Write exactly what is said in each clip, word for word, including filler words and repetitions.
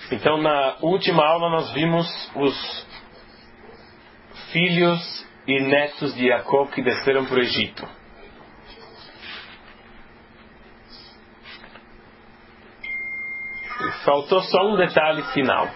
Então, na última aula nós vimos os filhos e netos de Jacob que desceram para o Egito. Faltou só um detalhe final.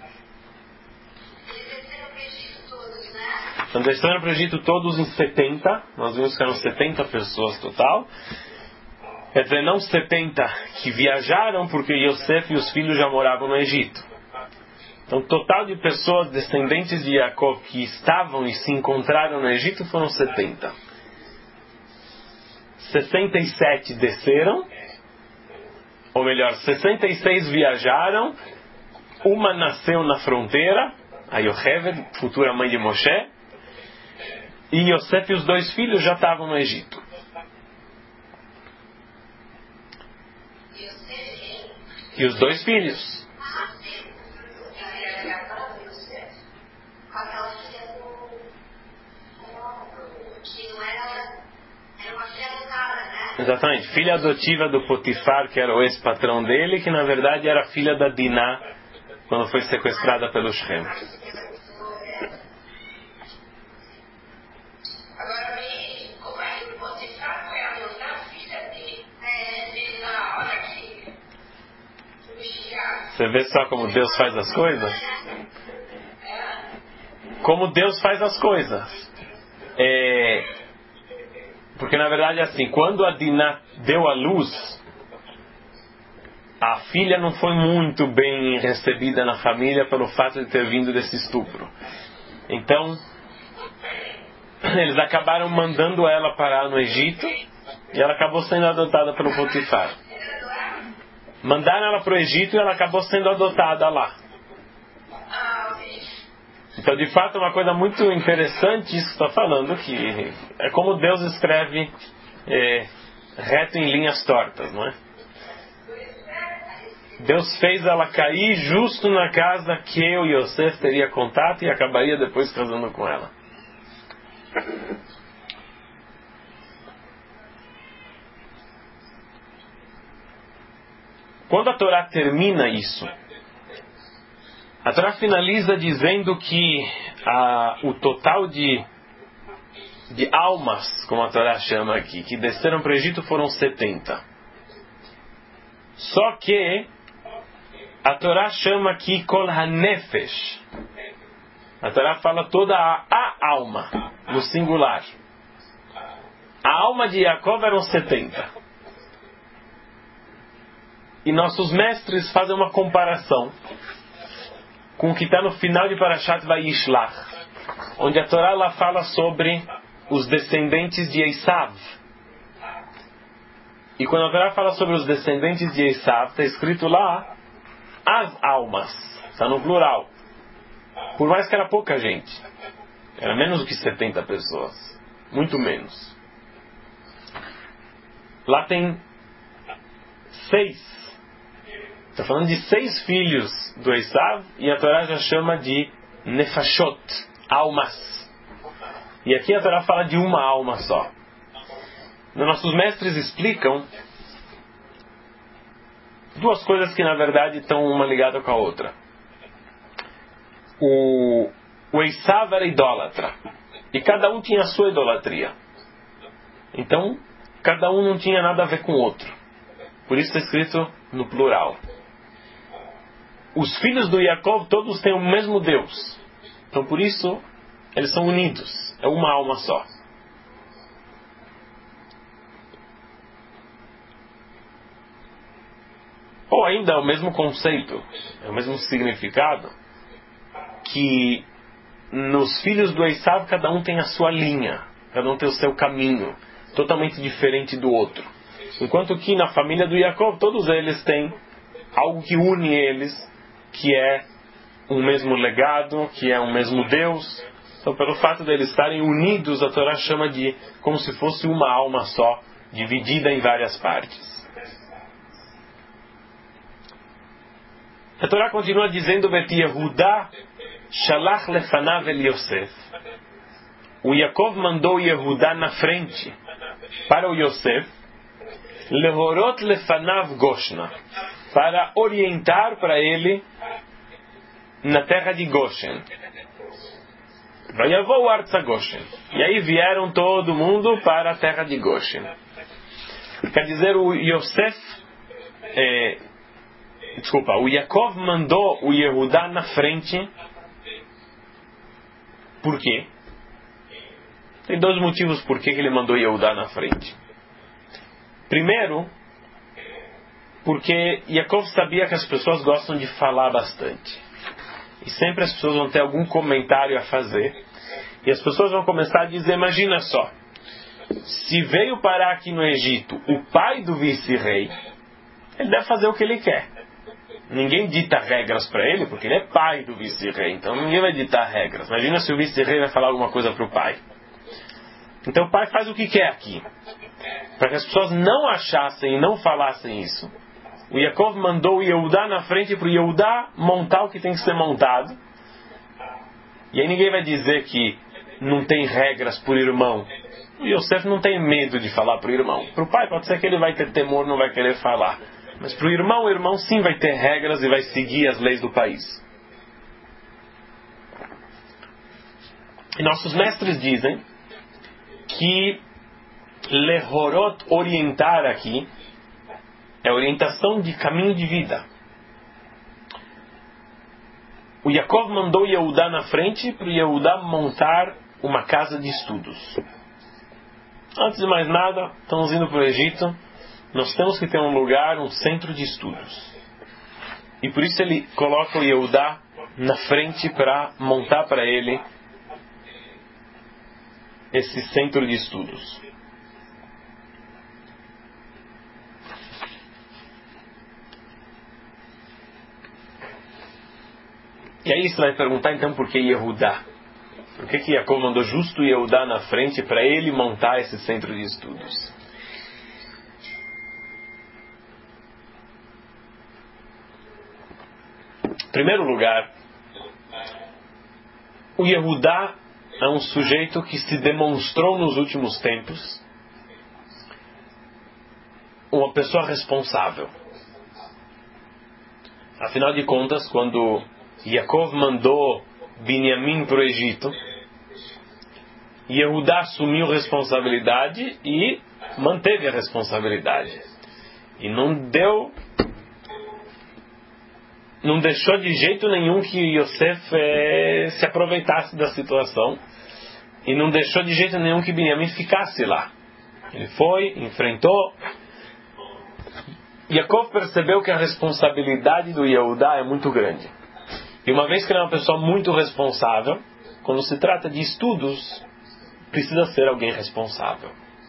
Então desceram para o Egito todos em setenta. Nós vimos que eram setenta pessoas total. Quer dizer, não setenta que viajaram, porque Yosef e os filhos já moravam no Egito. Então, o total de pessoas descendentes de Jacob que estavam e se encontraram no Egito foram setenta. sessenta e sete desceram, ou melhor, sessenta e seis viajaram, uma nasceu na fronteira, a Yocheved, futura mãe de Moshe, e Yosef e os dois filhos já estavam no Egito. E os dois filhos. Exatamente, filha adotiva do Potifar, que era o ex-patrão dele, que na verdade era filha da Diná, quando foi sequestrada pelo Shem. Você vê só como Deus faz as coisas? Como Deus faz as coisas. É... Porque na verdade é assim, quando a Diná deu à luz, a filha não foi muito bem recebida na família pelo fato de ter vindo desse estupro. Então, eles acabaram mandando ela parar no Egito e ela acabou sendo adotada pelo Potifar. Mandaram ela para o Egito e ela acabou sendo adotada lá. Então, de fato, é uma coisa muito interessante isso que está falando, que é como Deus escreve é, reto em linhas tortas, não é? Deus fez ela cair justo na casa que eu e Yosef teria contato e acabaria depois casando com ela. Quando a Torá termina isso, a Torá finaliza dizendo que a, o total de, de almas, como a Torá chama aqui, que desceram para o Egito foram setenta. Só que a Torá chama aqui Kol HaNefesh. A Torá fala toda a, a alma, no singular. A alma de Jacob eram setenta. E nossos mestres fazem uma comparação com o que está no final de Parashat Vayishlach, onde a Torá lá fala sobre os descendentes de Esav. E quando a Torá fala sobre os descendentes de Esav, está escrito lá as almas, está no plural. Por mais que era pouca gente, era menos do que setenta pessoas, muito menos. Lá tem seis. Está falando de seis filhos do Esav e a Torá já chama de Nefashot, almas. E aqui a Torá fala de uma alma só. Nossos mestres explicam duas coisas que na verdade estão uma ligada com a outra. O, o Esav era idólatra e cada um tinha a sua idolatria. Então, cada um não tinha nada a ver com o outro. Por isso está escrito no plural. Os filhos do Jacob todos têm o mesmo Deus. Então por isso eles são unidos. É uma alma só. Ou ainda é o mesmo conceito, é o mesmo significado, que nos filhos do Esav cada um tem a sua linha, cada um tem o seu caminho, totalmente diferente do outro. Enquanto que na família do Jacob todos eles têm algo que une eles, que é um mesmo legado, que é um mesmo Deus. Então, pelo fato de eles estarem unidos, a Torá chama de como se fosse uma alma só, dividida em várias partes. A Torá continua dizendo: Bet Yehuda shalach lefanav el Yosef. O Yaakov mandou Yehudá na frente para o Yosef, lehorot lefanav goshna, para orientar para ele na terra de Goshen. Vayavou arza Goshen. E aí vieram todo mundo para a terra de Goshen. Quer dizer, o Yosef, é, desculpa, o Yaakov mandou o Yehudá na frente. Por quê? Tem dois motivos por que ele mandou Yehudá na frente. Primeiro, porque Yaakov sabia que as pessoas gostam de falar bastante. E sempre as pessoas vão ter algum comentário a fazer. E as pessoas vão começar a dizer, imagina só, se veio parar aqui no Egito o pai do vice-rei, ele deve fazer o que ele quer. Ninguém dita regras para ele, porque ele é pai do vice-rei. Então ninguém vai ditar regras. Imagina se o vice-rei vai falar alguma coisa para o pai. Então o pai faz o que quer aqui. Para que as pessoas não achassem e não falassem isso, o Yaakov mandou o Yehudá na frente para o Yehudá montar o que tem que ser montado. E aí ninguém vai dizer que não tem regras por irmão. O Yosef não tem medo de falar para o irmão. Para o pai pode ser que ele vai ter temor, não vai querer falar. Mas para o irmão, o irmão sim vai ter regras e vai seguir as leis do país. E nossos mestres dizem que lehorot, orientar aqui, é orientação de caminho de vida. O Yaakov mandou Yehudá na frente para o Yehudá montar uma casa de estudos. Antes de mais nada, estamos indo para o Egito, nós temos que ter um lugar, um centro de estudos. E por isso ele coloca o Yehudá na frente para montar para ele esse centro de estudos. E aí você vai perguntar então por que Yehudá? Por que que Yaakov mandou justo Yehudá na frente para ele montar esse centro de estudos? Em primeiro lugar, o Yehudá é um sujeito que se demonstrou nos últimos tempos uma pessoa responsável. Afinal de contas, quando Yaakov mandou Binyamin para o Egito, Yehudá assumiu responsabilidade e manteve a responsabilidade. E não deu, não deixou de jeito nenhum que Yosef eh, se aproveitasse da situação. E não deixou de jeito nenhum que Binyamin ficasse lá. Ele foi, enfrentou. Yaakov percebeu que a responsabilidade do Yehudá é muito grande. E uma vez que ele é uma pessoa muito responsável, quando se trata de estudos, precisa ser alguém responsável.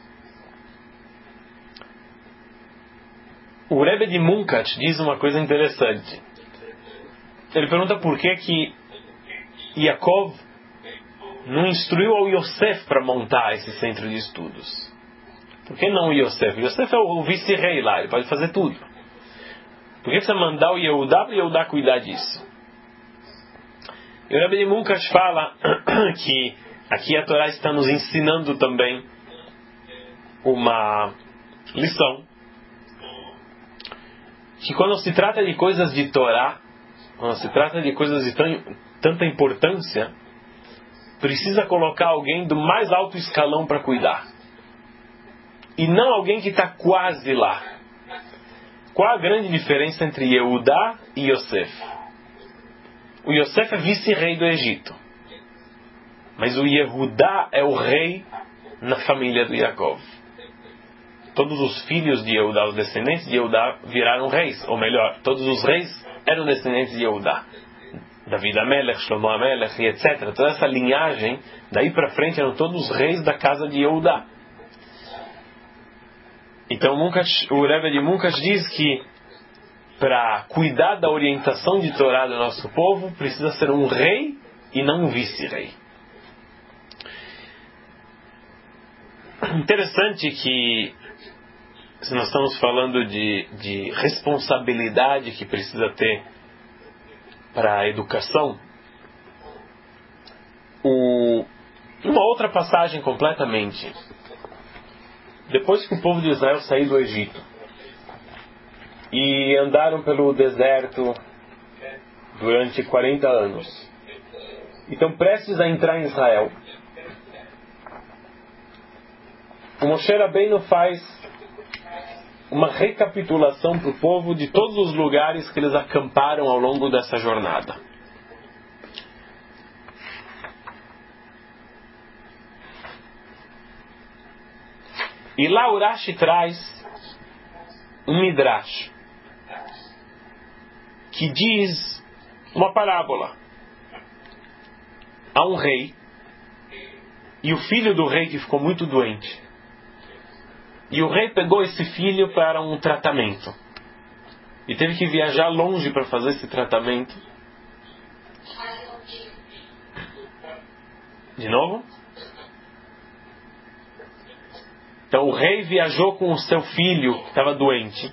O Rebbe de Munkat diz uma coisa interessante. Ele pergunta por que que Yaakov não instruiu ao Yosef para montar esse centro de estudos. Por que não o Yosef? O Yosef é o vice-rei lá, ele pode fazer tudo. Por que você mandar o Yehudá para o Yehudá cuidar disso? E o Rebbe de Munkat fala que aqui a Torá está nos ensinando também uma lição. Que quando se trata de coisas de Torá, quando se trata de coisas de tanta importância, precisa colocar alguém do mais alto escalão para cuidar. E não alguém que está quase lá. Qual a grande diferença entre Yehudá e Yosef? O Yosef é vice-rei do Egito. Mas o Yehudá é o rei na família do Yaakov. Todos os filhos de Yehudá, os descendentes de Yehudá, viraram reis. Ou melhor, todos os reis eram descendentes de Yehudá. David Amelech, Shlomo Amelech e etcétera. Toda essa linhagem, daí para frente, eram todos os reis da casa de Yehudá. Então Munkat, o Rebbe de Munkat diz que para cuidar da orientação de Torá do nosso povo, precisa ser um rei e não um vice-rei. Interessante que, se nós estamos falando de, de responsabilidade que precisa ter para a educação, o, uma outra passagem completamente. Depois que o povo de Israel saiu do Egito e andaram pelo deserto durante quarenta anos. Então, prestes a entrar em Israel, o Moshe Rabbeinu faz uma recapitulação para o povo de todos os lugares que eles acamparam ao longo dessa jornada. E lá o Rashi traz um midrash que diz uma parábola. Há um rei e o filho do rei que ficou muito doente. E o rei pegou esse filho para um tratamento. E teve que viajar longe para fazer esse tratamento. De novo? Então o rei viajou com o seu filho, que estava doente,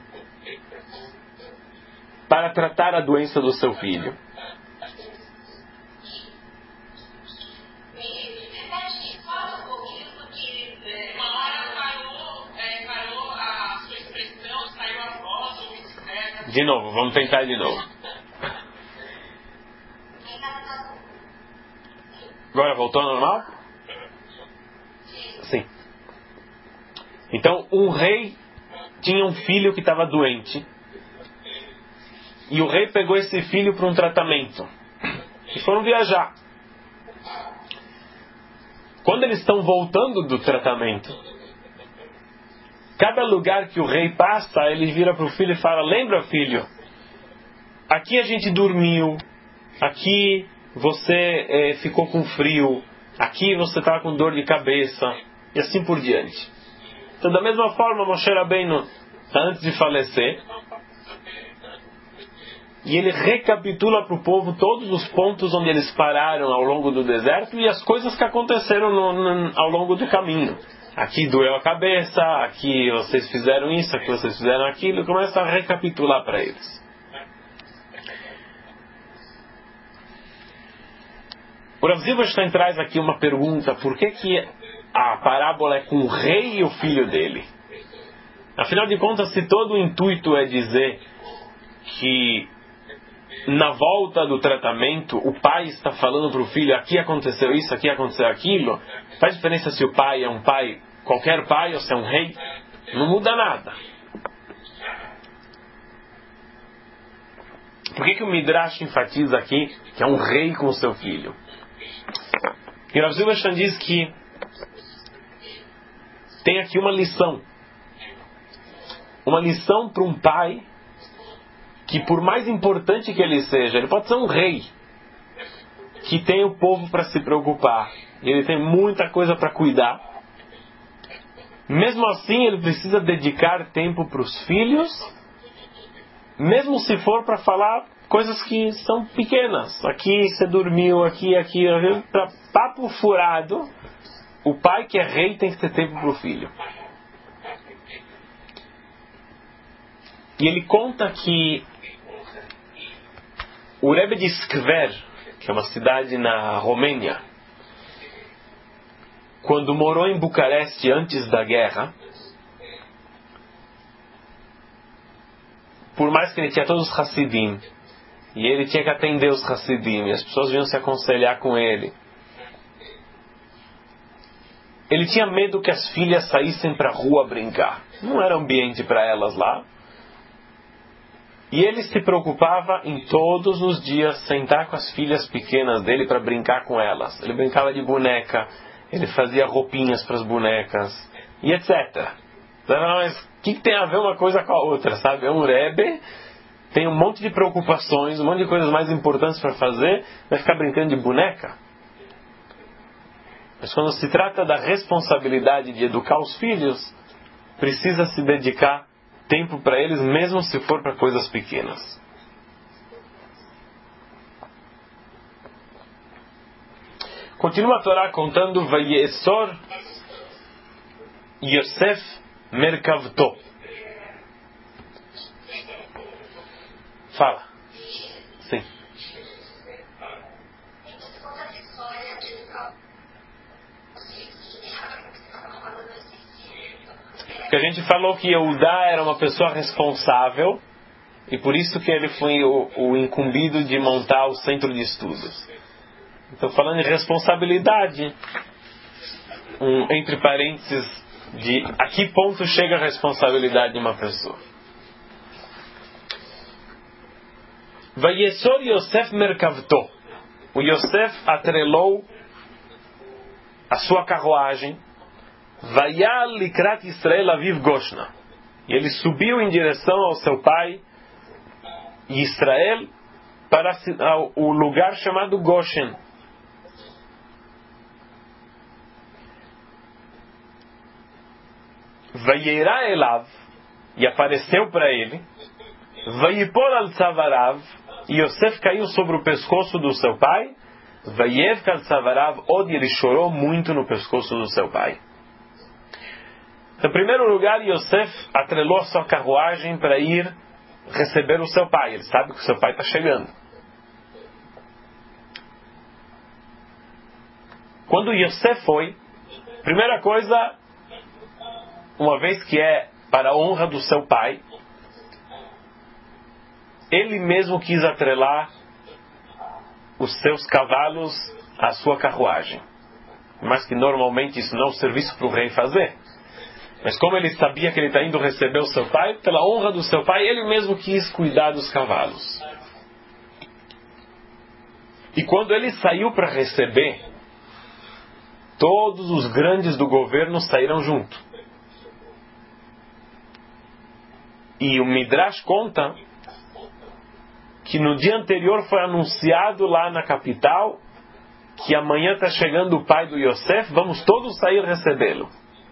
para tratar a doença do seu filho. De novo, vamos tentar de novo. Agora voltou ao normal? Sim. Então, um rei tinha um filho que estava doente. E o rei pegou esse filho para um tratamento. E foram viajar. Quando eles estão voltando do tratamento, cada lugar que o rei passa, ele vira para o filho e fala: lembra, filho, aqui a gente dormiu, aqui você é, ficou com frio, aqui você estava com dor de cabeça, e assim por diante. Então, da mesma forma, Moshe Rabbeinu, antes de falecer, e ele recapitula para o povo todos os pontos onde eles pararam ao longo do deserto e as coisas que aconteceram no, no, ao longo do caminho. Aqui doeu a cabeça, aqui vocês fizeram isso, aqui vocês fizeram aquilo, e começa a recapitular para eles. O Rav Zilberstein traz aqui uma pergunta: por que que a parábola é com o rei e o filho dele? Afinal de contas, se todo o intuito é dizer que na volta do tratamento o pai está falando para o filho: aqui aconteceu isso, aqui aconteceu aquilo, faz diferença se o pai é um pai, qualquer pai, ou se é um rei? Não muda nada. Por que que o Midrash enfatiza aqui que é um rei com o seu filho? E Rav Zilberstein diz que tem aqui uma lição. Uma lição para um pai que, por mais importante que ele seja, ele pode ser um rei que tem o povo para se preocupar, ele tem muita coisa para cuidar. Mesmo assim, ele precisa dedicar tempo para os filhos, mesmo se for para falar coisas que são pequenas. Aqui você dormiu, aqui, aqui, para papo furado. O pai que é rei tem que ter tempo para o filho. E ele conta que o Rebbe de Skver, que é uma cidade na Romênia, quando morou em Bucareste antes da guerra, por mais que ele tinha todos os Hassidim, e ele tinha que atender os Hassidim, e as pessoas vinham se aconselhar com ele, ele tinha medo que as filhas saíssem para a rua brincar. Não era ambiente para elas lá. E ele se preocupava em todos os dias sentar com as filhas pequenas dele para brincar com elas. Ele brincava de boneca, ele fazia roupinhas para as bonecas, e etcétera. Mas o que, que tem a ver uma coisa com a outra, sabe? É um Rebbe, tem um monte de preocupações, um monte de coisas mais importantes para fazer, vai ficar brincando de boneca? Mas quando se trata da responsabilidade de educar os filhos, precisa se dedicar tempo para eles, mesmo se for para coisas pequenas. Continua a Torá contando: Vayesor Yosef Merkavto. Fala. Sim. Porque a gente falou que Yehudá era uma pessoa responsável e por isso que ele foi o, o incumbido de montar o centro de estudos. Então, falando de responsabilidade, um, entre parênteses, de a que ponto chega a responsabilidade de uma pessoa. Vayesor Yosef merkavto. O Yosef atrelou a sua carruagem. Vayal likrat Israel aviv Goshna. E ele subiu em direção ao seu pai Israel para o lugar chamado Goshen. Vayera elav, e apareceu para ele. Vayipol al tzavarav, e Yosef caiu sobre o pescoço do seu pai. Vayev al tzavarav, onde ele chorou muito no pescoço do seu pai. Em primeiro lugar, Yosef atrelou a sua carruagem para ir receber o seu pai. Ele sabe que o seu pai está chegando. Quando Yosef foi, primeira coisa, uma vez que é para a honra do seu pai, ele mesmo quis atrelar os seus cavalos à sua carruagem. Mas que normalmente isso não é um serviço para o rei fazer. Mas como ele sabia que ele está indo receber o seu pai, pela honra do seu pai, ele mesmo quis cuidar dos cavalos. E quando ele saiu para receber, todos os grandes do governo saíram junto. E o Midrash conta que no dia anterior foi anunciado lá na capital que amanhã está chegando o pai do Yosef, vamos todos sair recebê-lo.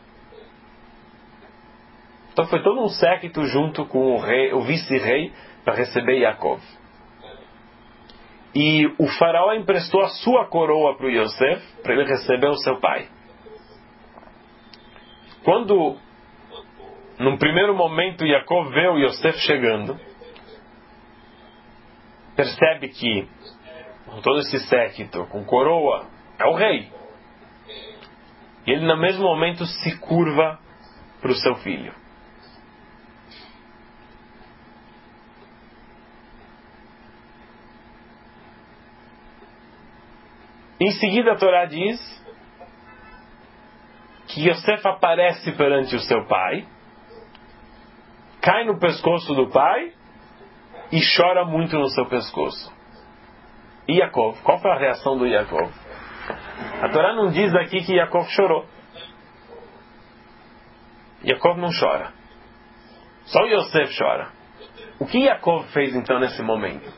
Então foi todo um séquito junto com o, rei, o vice-rei para receber Yaakov. E o faraó emprestou a sua coroa para o Yosef, para ele receber o seu pai. Quando, num primeiro momento, Yaakov vê o Yosef chegando, percebe que, com todo esse séquito, com coroa, é o rei. E ele, no mesmo momento, se curva para o seu filho. Em seguida, a Torá diz que Yosef aparece perante o seu pai, cai no pescoço do pai e chora muito no seu pescoço. E Yaakov? Qual foi a reação do Yaakov? A Torá não diz aqui que Yaakov chorou. Yaakov não chora. Só Yosef chora. O que Yaakov fez então nesse momento?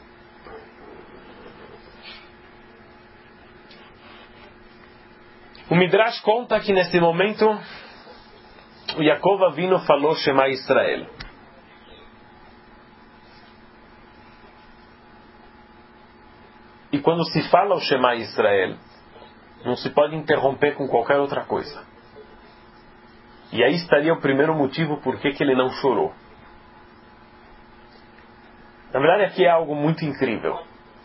O Midrash conta que nesse momento o Yaakov Avinu falou Shema Israel. E quando se fala o Shema Israel, não se pode interromper com qualquer outra coisa. E aí estaria o primeiro motivo por que ele não chorou. Na verdade, aqui é algo muito incrível.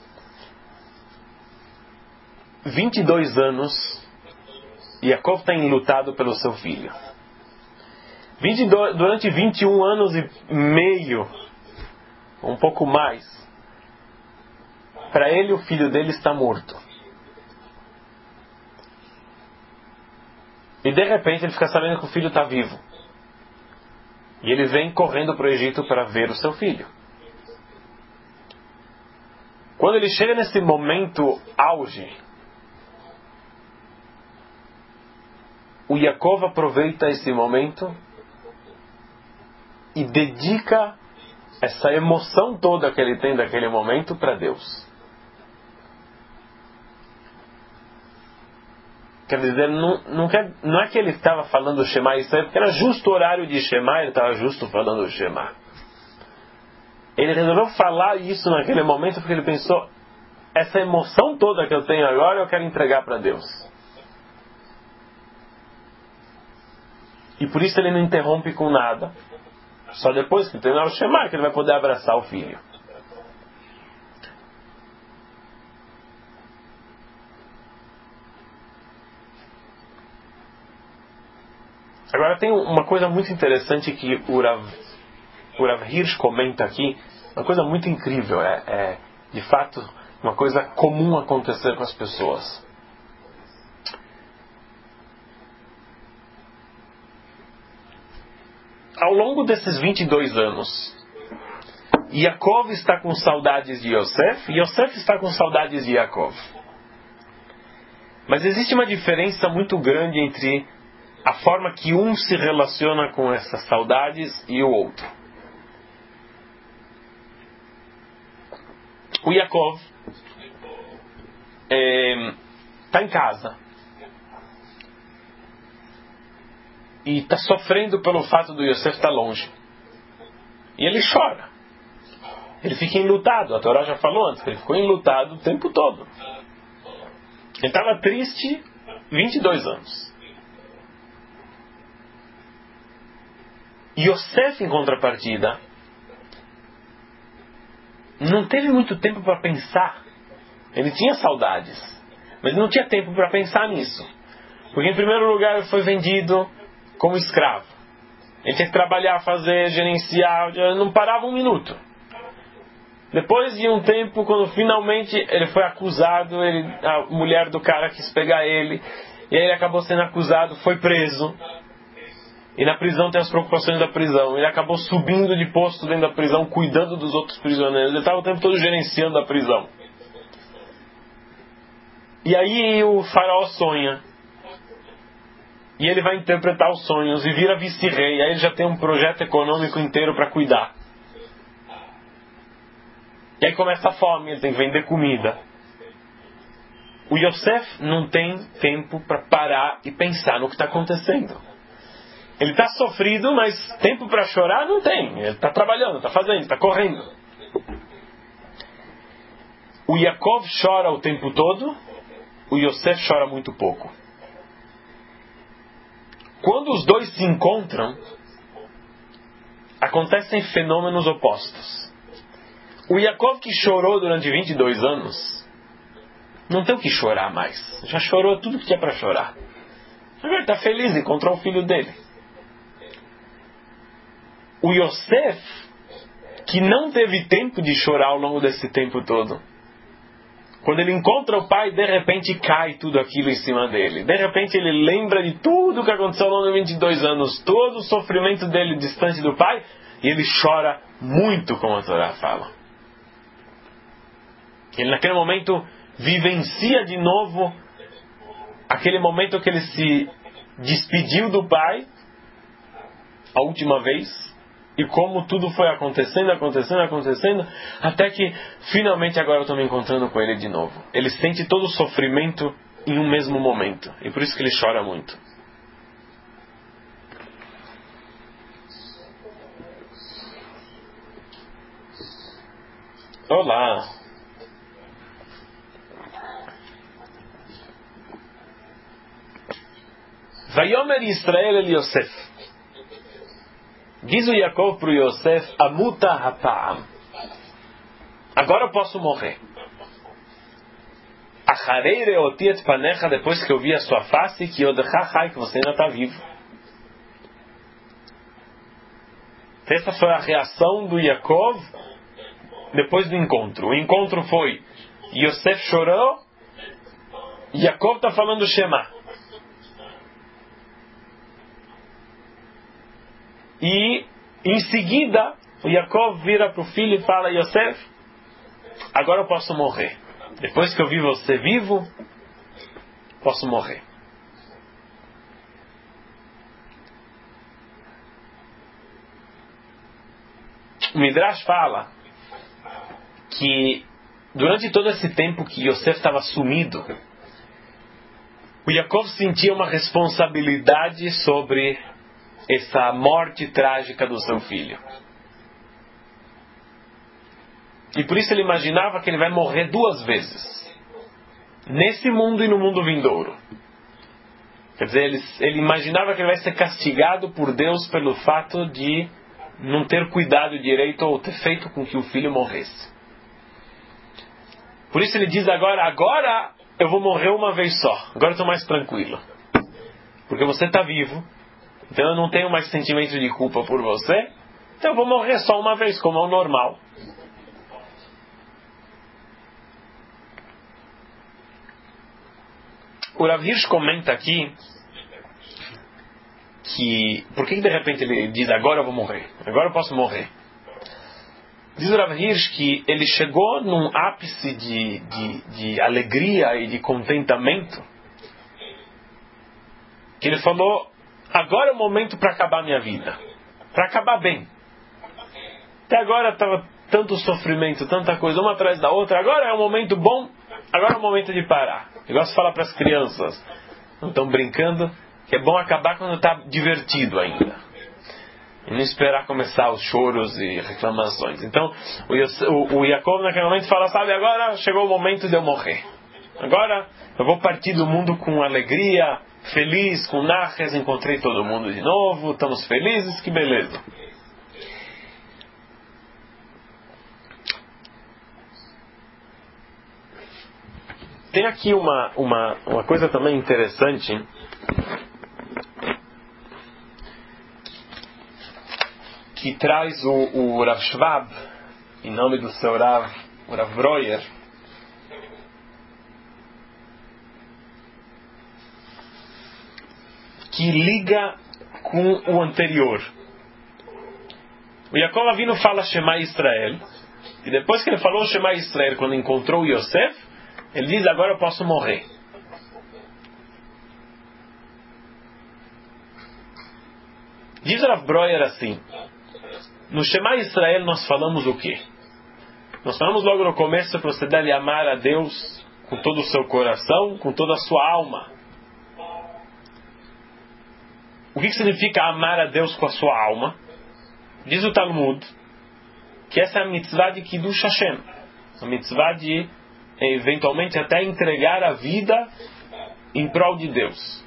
vinte e dois anos, Yaakov tem lutado pelo seu filho. vinte e dois, durante vinte e um anos e meio, um pouco mais, para ele o filho dele está morto. E de repente ele fica sabendo que o filho está vivo. E ele vem correndo para o Egito para ver o seu filho. Quando ele chega nesse momento auge, o Yaakov aproveita esse momento e dedica essa emoção toda que ele tem daquele momento para Deus. Quer dizer, não, não, quer, não é que ele estava falando o Shema Israel, porque era justo o horário de Shema, ele estava justo falando o Shema. Ele resolveu falar isso naquele momento porque ele pensou, essa emoção toda que eu tenho agora eu quero entregar para Deus. E por isso ele não interrompe com nada. Só depois que terminar o Shema que ele vai poder abraçar o filho. Agora tem uma coisa muito interessante que o Rav, o Rav Hirsch comenta aqui Uma coisa muito incrível. É, é, de fato, uma coisa comum acontecer com as pessoas. Ao longo desses vinte e dois anos, Yaakov está com saudades de Yosef e Yosef está com saudades de Yaakov. Mas existe uma diferença muito grande entre a forma que um se relaciona com essas saudades e o outro. O Yaakov está é, em casa e está sofrendo pelo fato do Yosef estar longe. E ele chora. Ele fica enlutado. A Torá já falou antes, ele ficou enlutado o tempo todo. Ele estava triste vinte e dois anos. Yosef, em contrapartida, não teve muito tempo para pensar. Ele tinha saudades, mas não tinha tempo para pensar nisso. Porque, em primeiro lugar, ele foi vendido como escravo. Ele tinha que trabalhar, fazer, gerenciar, não parava um minuto. Depois de um tempo, quando finalmente ele foi acusado, ele, a mulher do cara quis pegar ele, e aí ele acabou sendo acusado, foi preso. E na prisão tem as preocupações da prisão. Ele acabou subindo de posto dentro da prisão, cuidando dos outros prisioneiros. Ele estava o tempo todo gerenciando a prisão. E aí o faraó sonha. E ele vai interpretar os sonhos e vira vice-rei. Aí ele já tem um projeto econômico inteiro para cuidar. E aí começa a fome, ele tem que vender comida. O Yosef não tem tempo para parar e pensar no que está acontecendo. Ele está sofrido, mas tempo para chorar não tem. Ele está trabalhando, está fazendo, está correndo. O Yaakov chora o tempo todo, o Yosef chora muito pouco. Quando os dois se encontram, acontecem fenômenos opostos. O Yaakov que chorou durante vinte e dois anos, não tem o que chorar mais. Já chorou tudo que tinha para chorar. Agora está feliz, encontrou o filho dele. O Yosef, que não teve tempo de chorar ao longo desse tempo todo, quando ele encontra o pai, de repente cai tudo aquilo em cima dele. De repente ele lembra de tudo que aconteceu ao longo de vinte e dois anos, todo o sofrimento dele distante do pai, e ele chora muito, como a Torá fala. Ele naquele momento vivencia de novo aquele momento que ele se despediu do pai a última vez, e como tudo foi acontecendo, acontecendo, acontecendo, até que finalmente agora eu estou me encontrando com ele de novo. Ele sente todo o sofrimento em um mesmo momento, e por isso que ele chora muito. Olá! Vayomer Israel el Yosef. Diz o Yaakov para o Yosef, Amuta hapa'am. Agora eu posso morrer. Acharei reoti et panecha, depois que eu vi a sua face, que yodecha chai, que você ainda está vivo. Essa foi a reação do Yaakov depois do encontro. O encontro foi, Yosef chorou, Yaakov está falando Shema. E em seguida o Yaakov vira para o filho e fala, Yosef, agora eu posso morrer. Depois que eu vi você vivo, posso morrer. O Midrash fala que durante todo esse tempo que Yosef estava sumido, o Yaakov sentia uma responsabilidade sobre essa morte trágica do seu filho. E por isso ele imaginava que ele vai morrer duas vezes. Nesse mundo e no mundo vindouro. Quer dizer, ele, ele imaginava que ele vai ser castigado por Deus pelo fato de não ter cuidado direito ou ter feito com que o filho morresse. Por isso ele diz agora, agora eu vou morrer uma vez só. Agora eu estou mais tranquilo. Porque você está vivo. Então eu não tenho mais sentimento de culpa por você. Então eu vou morrer só uma vez, como é o normal. o Rav Hirsch comenta aqui que... Por que de repente ele diz, agora eu vou morrer? Agora eu posso morrer. Diz o Rav Hirsch que ele chegou num ápice de, de, de alegria e de contentamento, que ele falou, agora é o momento para acabar a minha vida. Para acabar bem. Até agora estava tanto sofrimento, tanta coisa, uma atrás da outra. Agora é um momento bom, agora é o momento de parar. Eu gosto de falar para as crianças, não estão brincando, que é bom acabar quando está divertido ainda. E não esperar começar os choros e reclamações. Então, o, Yosef, o, o Yaakov naquele momento fala, sabe, agora chegou o momento de eu morrer. Agora eu vou partir do mundo com alegria, feliz, com nachas, encontrei todo mundo de novo, estamos felizes, que beleza. Tem aqui uma, uma, uma coisa também interessante, que traz o, o Rav Schwab, em nome do seu Rav, o Rav Breuer, que liga com o anterior. O Yaakov Avinu fala Shema Israel, e depois que ele falou Shema Israel, quando encontrou o Yosef, ele diz, agora eu posso morrer. Diz Rav Breuer assim, no Shema Israel nós falamos o quê? Nós falamos logo no começo que você deve amar a Deus com todo o seu coração, com toda a sua alma. O que significa amar a Deus com a sua alma? Diz o Talmud que essa é a mitzvah de Kiddush Hashem, a mitzvah de eventualmente até entregar a vida em prol de Deus.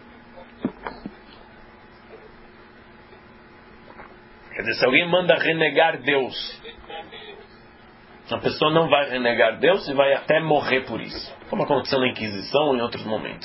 Quer dizer, se alguém manda renegar Deus, a pessoa não vai renegar Deus e vai até morrer por isso, como aconteceu na Inquisição ou em outros momentos.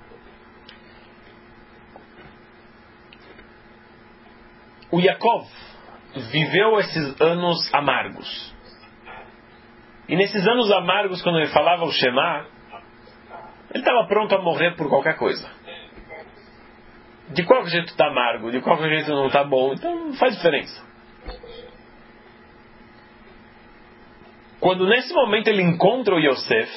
O Yaakov viveu esses anos amargos. E nesses anos amargos, quando ele falava o Shema, ele estava pronto a morrer por qualquer coisa. De qualquer jeito está amargo, de qualquer jeito não está bom, então não faz diferença. Quando nesse momento ele encontra o Yosef,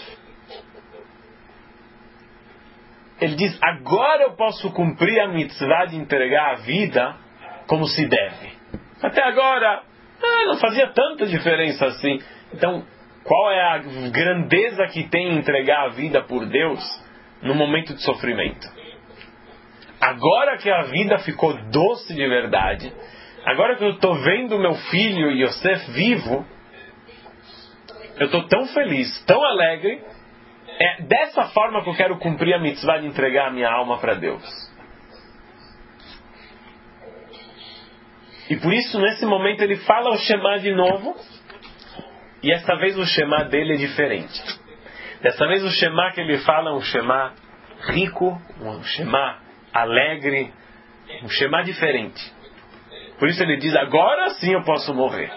ele diz, agora eu posso cumprir a mitzvah de entregar a vida como se deve. Até agora, ah, não fazia tanta diferença assim. Então, qual é a grandeza que tem em entregar a vida por Deus no momento de sofrimento? Agora que a vida ficou doce de verdade, agora que eu estou vendo meu filho Yosef vivo, eu estou tão feliz, tão alegre, é dessa forma que eu quero cumprir a mitzvah de entregar a minha alma para Deus. E por isso, nesse momento, ele fala o Shema de novo, e essa vez o Shema dele é diferente. Dessa vez o Shema que ele fala é um Shema rico, um Shema alegre, um Shema diferente. Por isso ele diz, agora sim eu posso morrer.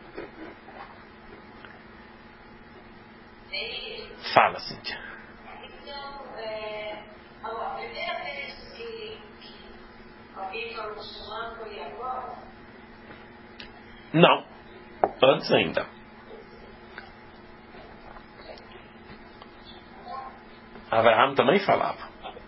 Fala, Cíntia. Então, é, a primeira vez que, que alguém falou Shema foi agora? Não, antes ainda. Abraham também falava.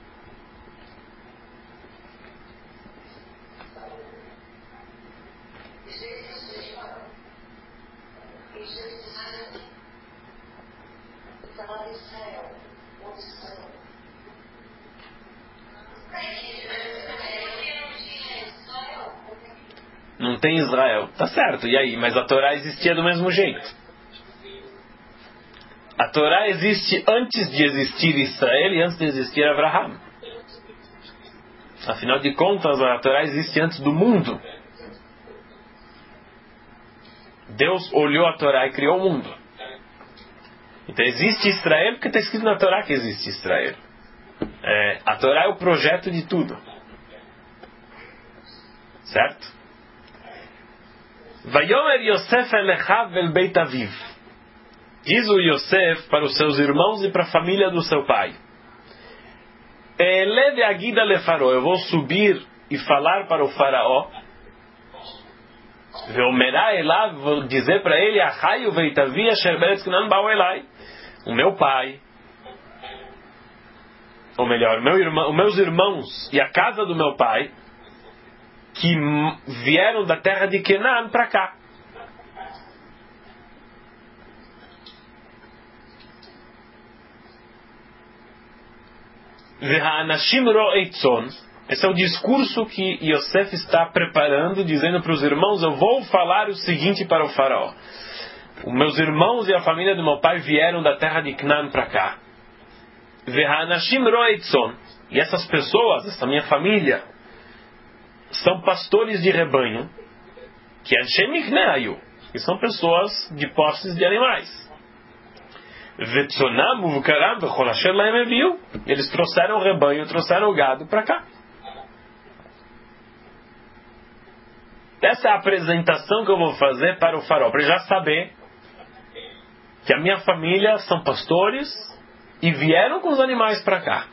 Não tem Israel. Tá certo, e aí? Mas a Torá existia do mesmo jeito. A Torá existe antes de existir Israel e antes de existir Abraham. Afinal de contas, a Torá existe antes do mundo. Deus olhou a Torá e criou o mundo. Então existe Israel porque está escrito na Torá que existe Israel. É, a Torá é o projeto de tudo. Certo? Vayomer Yosef elechav el beit aviv. Diz o Yosef para os seus irmãos e para a família do seu pai. Eleve a guida le faraó. Eu vou subir e falar para o faraó. Veomerá elá, vou dizer para ele, Achayu veitavi asher beretz Canaan ba'u elai. O meu pai, ou melhor, meu irmão, os meus irmãos e a casa do meu pai, que vieram da terra de Canaã para cá. Ve'ha'anashim ro'eitzon. Esse é o discurso que Yosef está preparando, dizendo para os irmãos: eu vou falar o seguinte para o faraó. Os meus irmãos e a família do meu pai vieram da terra de Canaã para cá. Ve'ha'anashim ro'eitzon. E essas pessoas, essa minha família, são pastores de rebanho, que anshem mikneayu, que são pessoas de posses de animais. Ve'tzonam u'vkaram v'chol asher lahem eviu. Eles trouxeram o rebanho, trouxeram o gado para cá. Essa é a apresentação que eu vou fazer para o faraó, para ele já saber que a minha família são pastores e vieram com os animais para cá.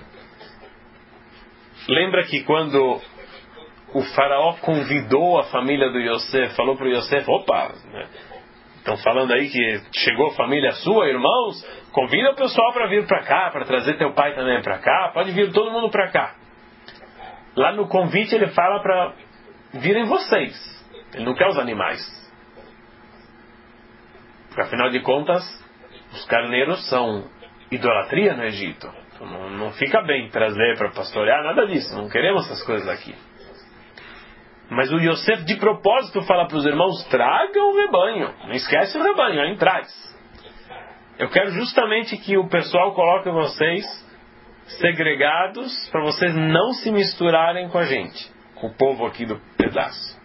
Lembra que quando o faraó convidou a família do Yosef, falou para o Yosef: opa, né? Estão falando aí que chegou a família sua, irmãos, convida o pessoal para vir para cá, para trazer teu pai também para cá, pode vir todo mundo para cá. Lá no convite ele fala para virem vocês. Ele não quer os animais. Porque afinal de contas, os carneiros são idolatria no Egito. Então, não, não fica bem trazer para pastorear, nada disso. Não queremos essas coisas aqui. Mas o Yosef de propósito fala para os irmãos: tragam o rebanho. Não esquece o rebanho, aí traz. Eu quero justamente que o pessoal coloque vocês segregados para vocês não se misturarem com a gente, com o povo aqui do pedaço.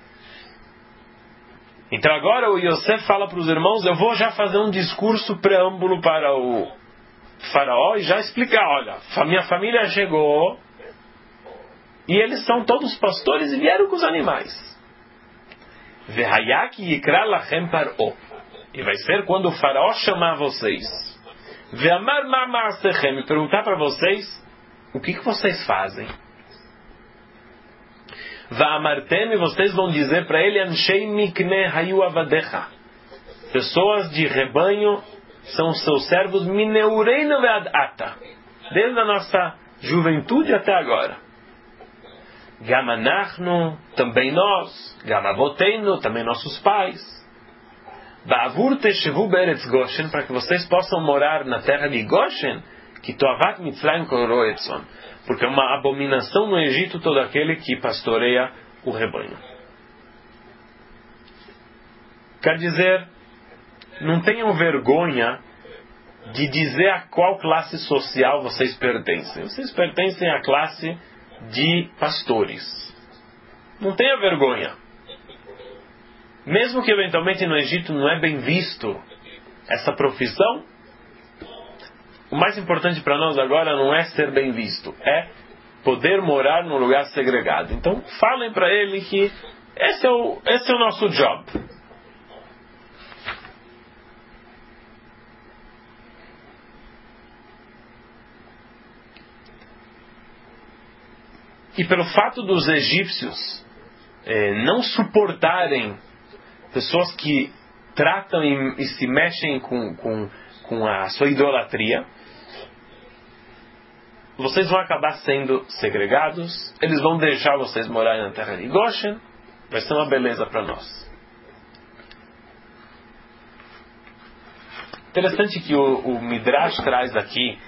Então agora o Yosef fala para os irmãos: eu vou já fazer um discurso preâmbulo para o faraó e já explicar: olha, a minha família chegou e eles são todos pastores e vieram com os animais. Vehayak yikra lachem par'o. E vai ser quando o faraó chamar vocês. Ve'amar ma ma'asechem. E perguntar para vocês: o que, que vocês fazem? Va'amartem, e vocês vão dizer para ele: Anshei mikne hayu avadecha. Pessoas de rebanho são seus servos, mineureinu ve'ad ata. Desde a nossa juventude até agora. Gamanachnu, também nós. Gamavoteinu, também nossos pais. Ba'avur teshevu beretz Goshen, para que vocês possam morar na terra de Goshen, que toavat mitzrayim kol roetzon. Porque é uma abominação no Egito todo aquele que pastoreia o rebanho. Quer dizer, não tenham vergonha de dizer a qual classe social vocês pertencem. Vocês pertencem à classe de pastores. Não tenha vergonha. Mesmo que eventualmente no Egito não é bem visto essa profissão, o mais importante para nós agora não é ser bem visto, é poder morar num lugar segregado. Então falem para ele que esse é o, esse é o nosso job. E pelo fato dos egípcios eh, não suportarem pessoas que tratam e, e se mexem com, com, com a sua idolatria, vocês vão acabar sendo segregados, eles vão deixar vocês morarem na terra de Goshen, vai ser uma beleza para nós. Interessante que o, o Midrash traz aqui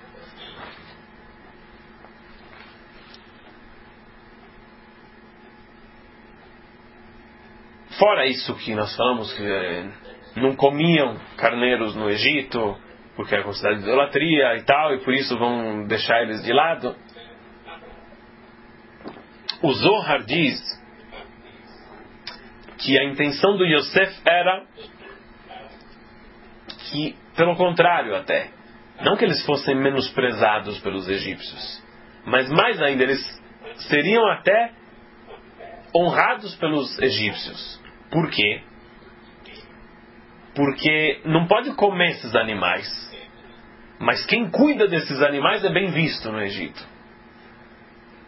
fora isso que nós falamos, que é, não comiam carneiros no Egito, porque era considerado idolatria e tal, e por isso vão deixar eles de lado. O Zohar diz que a intenção do Yosef era que, pelo contrário até, não que eles fossem menosprezados pelos egípcios, mas mais ainda, eles seriam até honrados pelos egípcios. Por quê? Porque não pode comer esses animais, mas quem cuida desses animais é bem visto no Egito.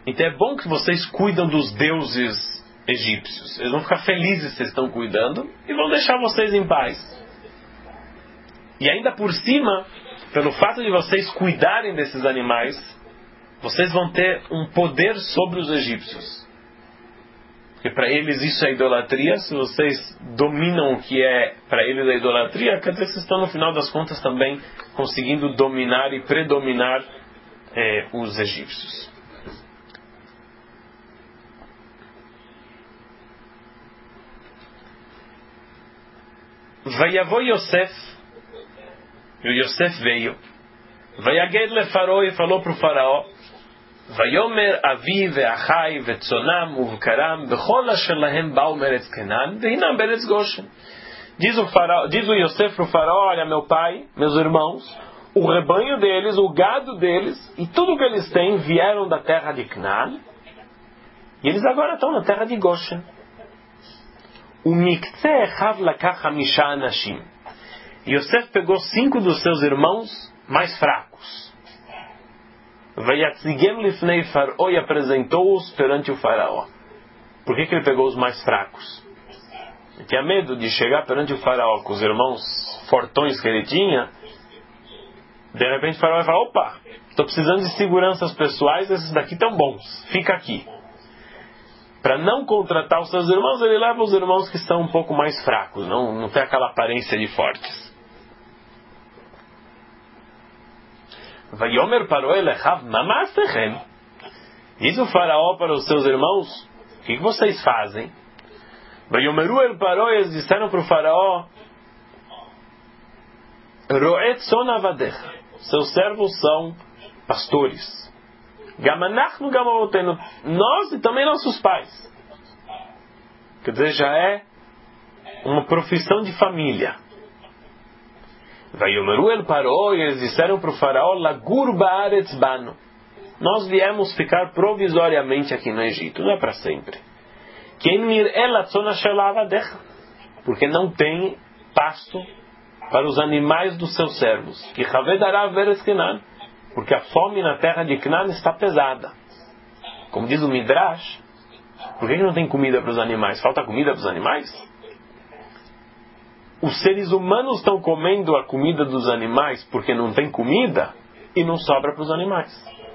Então é bom que vocês cuidam dos deuses egípcios. Eles vão ficar felizes se vocês estão cuidando e vão deixar vocês em paz. E ainda por cima, pelo fato de vocês cuidarem desses animais, vocês vão ter um poder sobre os egípcios. Porque para eles isso é idolatria. Se vocês dominam o que é para eles a idolatria, quer dizer que vocês estão no final das contas também conseguindo dominar e predominar eh, os egípcios. Vayavó Yosef, e o Yosef veio, Vayaged le Faraó, e falou para o faraó, Vayomer avi ve'achai ve'tzonam uvkaram bechol asher lahem ba'u meretz Kenan ve'hinam beretz Goshen. Diz o faraó, diz o Yosef para o faraó, olha, meu pai, meus irmãos, o rebanho deles, o gado deles e tudo que eles têm vieram da terra de Canaan e eles agora estão na terra de Goshen. O Miktzeh echav lakach hamisha anashim. Yosef pegou cinco dos seus irmãos mais fracos. Vayatzigem lifnei Faraó, e apresentou-os perante o faraó. Por que que ele pegou os mais fracos? Ele tinha medo de chegar perante o faraó com os irmãos fortões que ele tinha. De repente o faraó vai falar, opa, estou precisando de seguranças pessoais, esses daqui estão bons, fica aqui. Para não contratar os seus irmãos, ele leva os irmãos que são um pouco mais fracos, não, não tem aquela aparência de fortes. Vayomer parou elechav mamastechem. Diz o faraó para os seus irmãos, o que vocês fazem? Vayomeru el parou, eles disseram para o faraó, roet son avadecha. Seus servos são pastores. Gamanachnu gamavotenu. Nós e também nossos pais. Quer dizer, já é uma profissão de família. Vayomeru el parou, e eles disseram para o faraó, lagur ba'aretz banu. Nós viemos ficar provisoriamente aqui no Egito, não é para sempre. Porque não tem pasto para os animais dos seus servos. Porque a fome na terra de Canaan está pesada. Como diz o Midrash, por que não tem comida para os animais? Falta comida para os animais? Os seres humanos estão comendo a comida dos animais porque não tem comida e não sobra para os animais.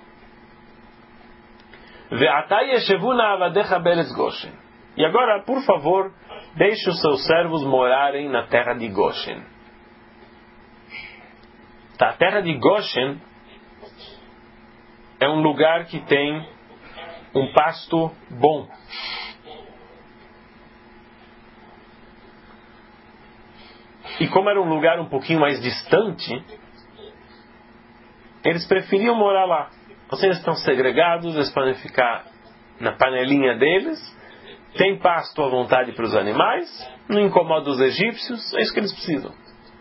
E agora, por favor, deixe os seus servos morarem na terra de Goshen. Tá, a terra de Goshen é um lugar que tem um pasto bom. E como era um lugar um pouquinho mais distante, eles preferiam morar lá. Vocês estão segregados, eles podem ficar na panelinha deles, tem pasto à vontade para os animais, não incomoda os egípcios, é isso que eles precisam.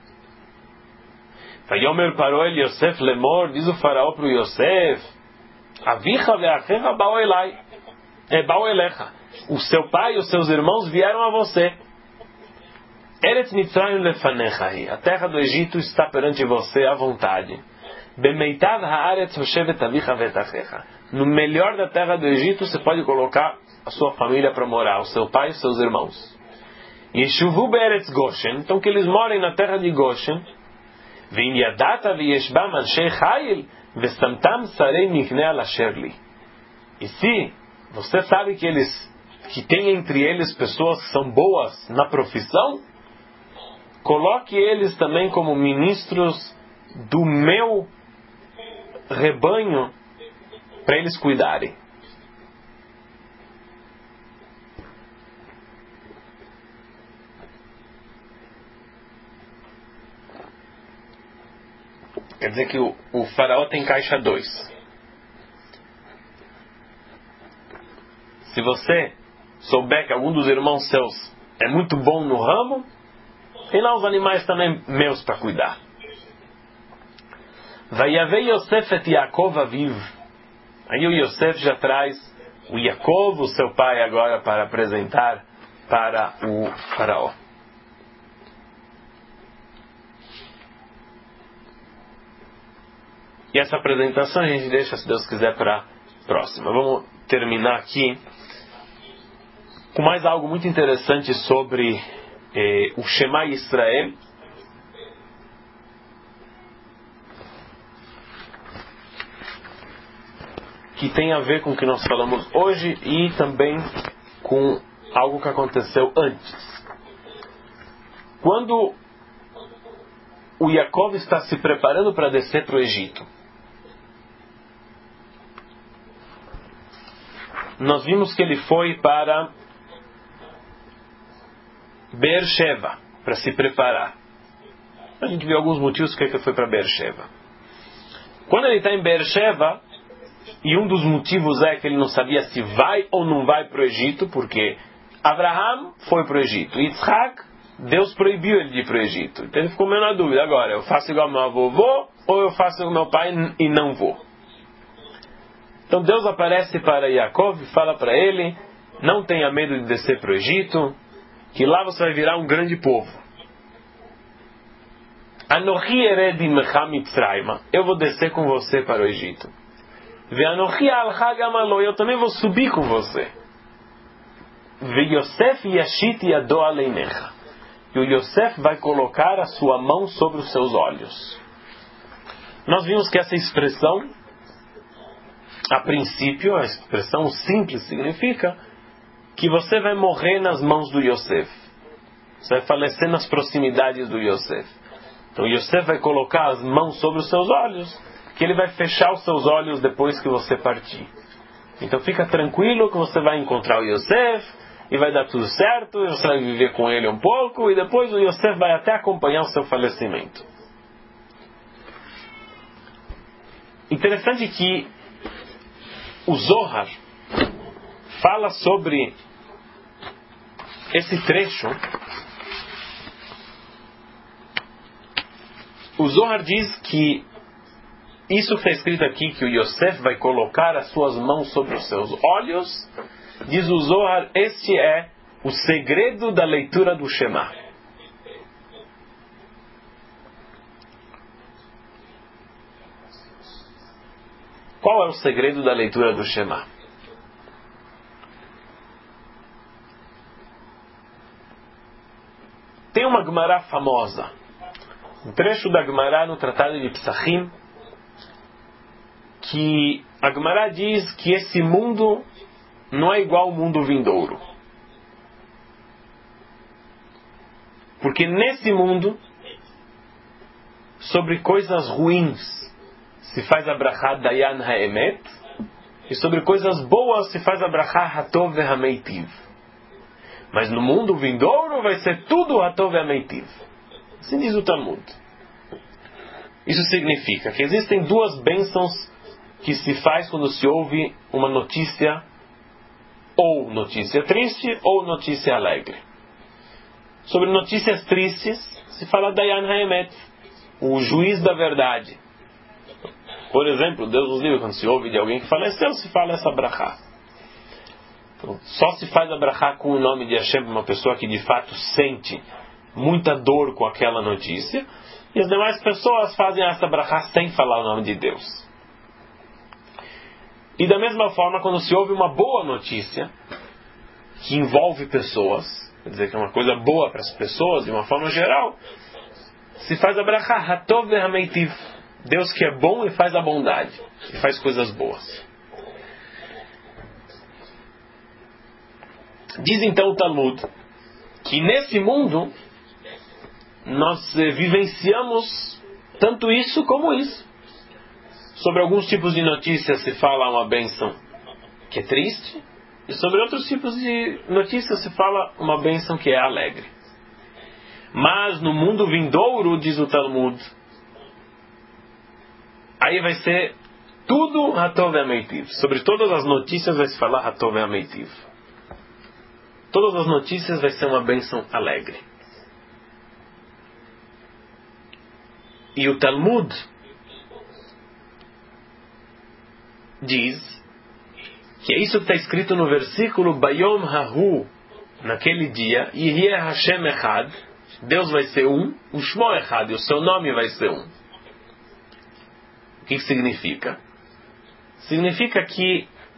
Vayomer parou el Yosef lemor, diz o faraó para o Yosef, avicha ve'achecha ba'u elai, é ba'u elecha. O seu pai e os seus irmãos vieram a você. Eretz Mitzrayim lefanecha, a terra do Egito está perante você à vontade. Bemeitav haaretz hoshevet avicha vetachecha. No melhor da terra do Egito você pode colocar a sua família para morar, o seu pai e os seus irmãos. Yeshuvu be'eretz Goshen, então que eles morem na terra de Goshen. Ve'im yadata ve'yeshbam anshei chayil ve'samtam sarei miknei al asher li. E se você sabe que eles, que tem entre eles pessoas que são boas na profissão, coloque eles também como ministros do meu rebanho para eles cuidarem. Quer dizer que o, o faraó tem caixa dois. Se você souber que algum dos irmãos seus é muito bom no ramo, tem lá os animais também meus para cuidar. Vayavei Yosef et Yaakov aviv. Aí o Yosef já traz o Yaakov, o seu pai, agora para apresentar para o faraó. E essa apresentação a gente deixa, se Deus quiser, para próxima. Vamos terminar aqui com mais algo muito interessante sobre eh, o Shema Israel. Que tem a ver com o que nós falamos hoje e também com algo que aconteceu antes. Quando o Yaakov está se preparando para descer para o Egito, nós vimos que ele foi para Beersheba para se preparar. A gente viu alguns motivos porque ele foi para Beersheba. Quando ele está em Beersheba, e um dos motivos é que ele não sabia se vai ou não vai para o Egito, porque Abraham foi para o Egito, Yitzhak, Deus proibiu ele de ir para o Egito. Então ele ficou meio na dúvida, agora, eu faço igual meu avô vou, ou eu faço igual meu pai e não vou. Então Deus aparece para Yaakov e fala para ele, não tenha medo de descer para o Egito, que lá você vai virar um grande povo. Anochi ered imecha mitzrayma, eu vou descer com você para o Egito. Ve'anochi alcha gam alo, eu também vou subir com você. Ve'Yosef yashit yado aleinecha, e o Yosef vai colocar a sua mão sobre os seus olhos. Nós vimos que essa expressão, a princípio, a expressão simples significa que você vai morrer nas mãos do Yosef. Você vai falecer nas proximidades do Yosef. Então Yosef vai colocar as mãos sobre os seus olhos, que ele vai fechar os seus olhos depois que você partir. Então fica tranquilo que você vai encontrar o Yosef e vai dar tudo certo, e você vai viver com ele um pouco, e depois o Yosef vai até acompanhar o seu falecimento. Interessante que o Zohar fala sobre esse trecho. O Zohar diz que isso que está escrito aqui, que o Yosef vai colocar as suas mãos sobre os seus olhos, diz o Zohar, este é o segredo da leitura do Shema. Qual é o segredo da leitura do Shema? Tem uma Gemara famosa, um trecho da Gemara no Tratado de Psachim, que a Gemara diz que esse mundo não é igual ao mundo vindouro. Porque nesse mundo, sobre coisas ruins, se faz a brachá Dayan Ha'emet, e sobre coisas boas se faz a brachá Hatov Ve'Hameitiv. Mas no mundo vindouro vai ser tudo Hatov Ve'Hameitiv. Assim diz o Talmud. Isso significa que existem duas bênçãos que se faz quando se ouve uma notícia, ou notícia triste, ou notícia alegre. Sobre notícias tristes, se fala Dayan Ha'emet, o juiz da verdade. Por exemplo, Deus nos livre, quando se ouve de alguém que faleceu, se fala essa brachá. Então, só se faz a brachá com o nome de Hashem, uma pessoa que de fato sente muita dor com aquela notícia, e as demais pessoas fazem essa brachá sem falar o nome de Deus. E da mesma forma, quando se ouve uma boa notícia, que envolve pessoas, quer dizer que é uma coisa boa para as pessoas, de uma forma geral, se faz a brachá Hatov Ve'Hameitiv, Deus que é bom e faz a bondade, e faz coisas boas. Diz então o Talmud, que nesse mundo, nós vivenciamos tanto isso como isso. Sobre alguns tipos de notícias se fala uma bênção que é triste, e sobre outros tipos de notícias se fala uma bênção que é alegre. Mas no mundo vindouro, diz o Talmud, aí vai ser tudo Hatov Ve'Hameitiv. Sobre todas as notícias vai se falar Hatov Ve'Hameitiv. Todas as notícias vai ser uma bênção alegre. E o Talmud diz que é isso que está escrito no versículo Bayom Hahu, naquele dia, Yehieh Hashem Echad, Deus vai ser um, o Shmo Echad, e o seu nome vai ser um. O que significa? Significa que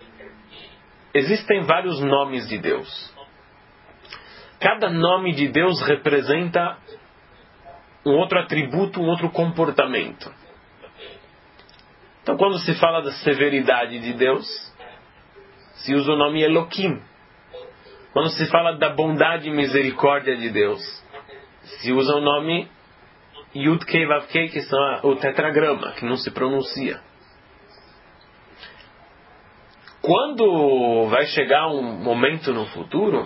existem vários nomes de Deus. Cada nome de Deus representa um outro atributo, um outro comportamento. Então, quando se fala da severidade de Deus, se usa o nome Elohim. Quando se fala da bondade e misericórdia de Deus, se usa o nome Yud Kei Vav Kei, que são o tetragrama, que não se pronuncia. Quando vai chegar um momento no futuro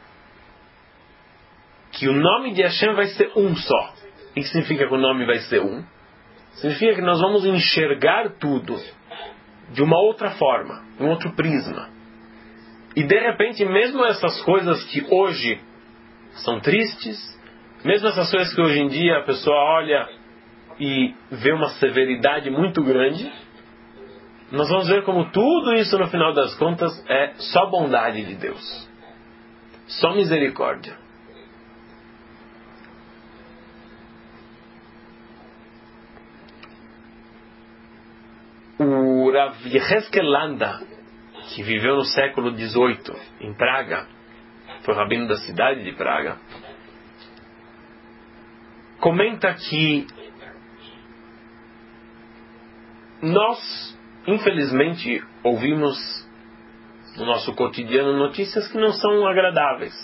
que o nome de Hashem vai ser um só. O que significa que o nome vai ser um? Significa que nós vamos enxergar tudo de uma outra forma, um outro prisma. E de repente, mesmo essas coisas que hoje são tristes, mesmo essas coisas que hoje em dia a pessoa olha e vê uma severidade muito grande, nós vamos ver como tudo isso, no final das contas, é só bondade de Deus. Só misericórdia. O Rav Yechezkel Landa, que viveu no século dezoito em Praga, foi rabino da cidade de Praga, comenta que nós, infelizmente, ouvimos no nosso cotidiano notícias que não são agradáveis.